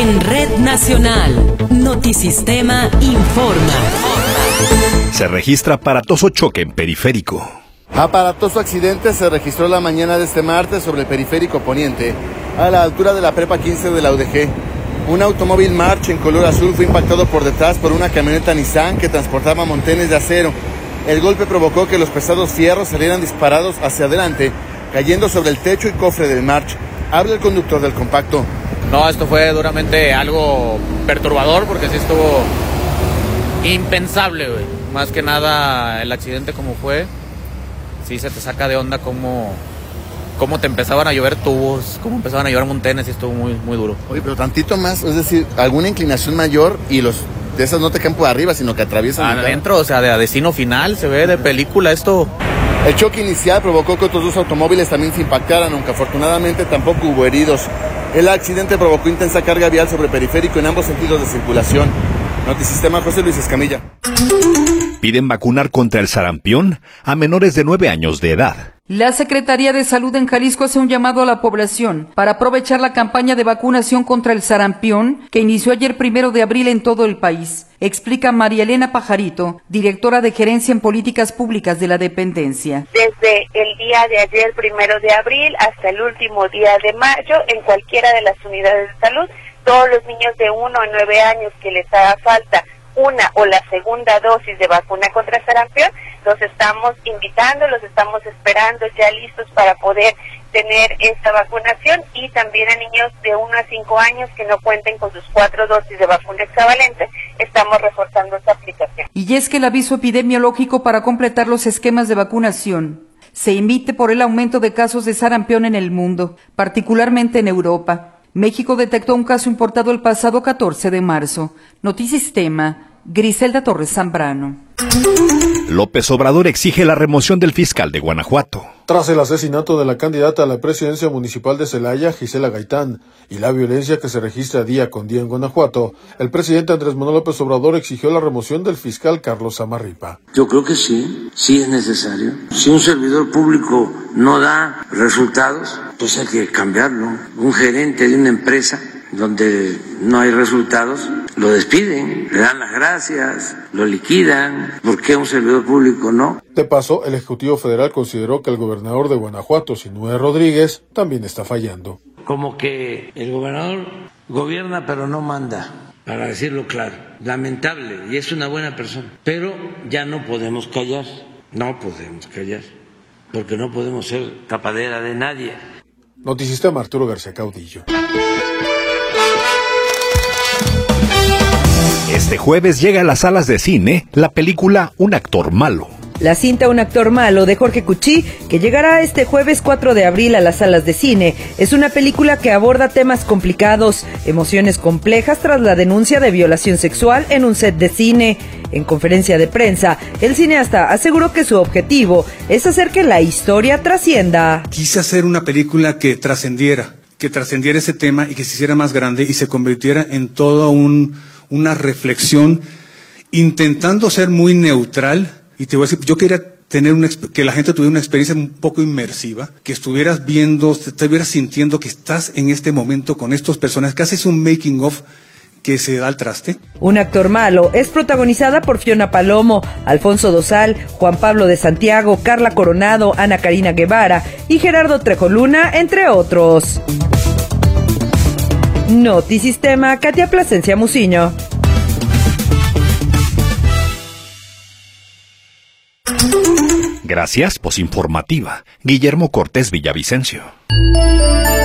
En Red Nacional, Notisistema informa. Se registra aparatoso choque en periférico. Aparatoso accidente se registró la mañana de este martes sobre el periférico poniente, a la altura de la prepa 15 de la UDG. Un automóvil March en color azul fue impactado por detrás por una camioneta Nissan que transportaba montones de acero. El golpe provocó que los pesados fierros salieran disparados hacia adelante, cayendo sobre el techo y cofre del March. Habla el conductor del compacto. No, esto fue duramente algo perturbador porque sí estuvo impensable, güey. Más que nada el accidente como fue, sí se te saca de onda cómo te empezaban a llover tubos, cómo empezaban a llover montones y estuvo muy, muy duro. Oye, pero tantito más, es decir, alguna inclinación mayor y los de esas no te caen por arriba, sino que atraviesan. Adentro, o sea, de destino final, se ve de película esto. El choque inicial provocó que otros dos automóviles también se impactaran, aunque afortunadamente tampoco hubo heridos. El accidente provocó intensa carga vial sobre periférico en ambos sentidos de circulación. Notisistema, José Luis Escamilla. Piden vacunar contra el sarampión a menores de 9 años de edad. La Secretaría de Salud en Jalisco hace un llamado a la población para aprovechar la campaña de vacunación contra el sarampión que inició ayer 1 de abril en todo el país. Explica María Elena Pajarito, directora de Gerencia en Políticas Públicas de la dependencia. Desde el día de ayer, 1 de abril, hasta el último día de mayo, en cualquiera de las unidades de salud, todos los niños de 1 a 9 años que les haga falta una o la segunda dosis de vacuna contra sarampión, los estamos invitando, los estamos esperando ya listos para poder tener esta vacunación, y también a niños de 1 a 5 años que no cuenten con sus 4 dosis de vacuna hexavalente, estamos reforzando esta aplicación. Y es que el aviso epidemiológico para completar los esquemas de vacunación se emite por el aumento de casos de sarampión en el mundo, particularmente en Europa. México detectó un caso importado el pasado 14 de marzo. Notisistema, Griselda Torres Zambrano. López Obrador exige la remoción del fiscal de Guanajuato. Tras el asesinato de la candidata a la presidencia municipal de Celaya, Gisela Gaitán, y la violencia que se registra día con día en Guanajuato, el presidente Andrés Manuel López Obrador exigió la remoción del fiscal Carlos Amarripa. Yo creo que sí es necesario. Si un servidor público no da resultados, pues hay que cambiarlo. Un gerente de una empresa donde no hay resultados, lo despiden, le dan las gracias, lo liquidan. ¿Por qué un servidor público no? De paso, el Ejecutivo Federal consideró que el gobernador de Guanajuato, Sinúe Rodríguez, también está fallando. Como que el gobernador gobierna pero no manda, para decirlo claro. Lamentable, y es una buena persona. Pero ya no podemos callar, porque no podemos ser tapadera de nadie. Notisistema, Arturo García Caudillo. Este jueves llega a las salas de cine la película Un actor malo. La cinta Un actor malo de Jorge Cuchí, que llegará este jueves 4 de abril a las salas de cine, es una película que aborda temas complicados, emociones complejas tras la denuncia de violación sexual en un set de cine. En conferencia de prensa, el cineasta aseguró que su objetivo es hacer que la historia trascienda. Quise hacer una película que trascendiera ese tema y que se hiciera más grande y se convirtiera en toda una reflexión, intentando ser muy neutral. Y te voy a decir, yo quería tener que la gente tuviera una experiencia un poco inmersiva, que estuvieras viendo, estuvieras sintiendo que estás en este momento con estos personajes, que haces un making of que se da al traste. Un actor malo es protagonizada por Fiona Palomo, Alfonso Dosal, Juan Pablo de Santiago, Carla Coronado, Ana Karina Guevara y Gerardo Trejo Luna, entre otros. Notisistema, Katia Plasencia Muciño. Gracias, posinformativa. Guillermo Cortés Villavicencio.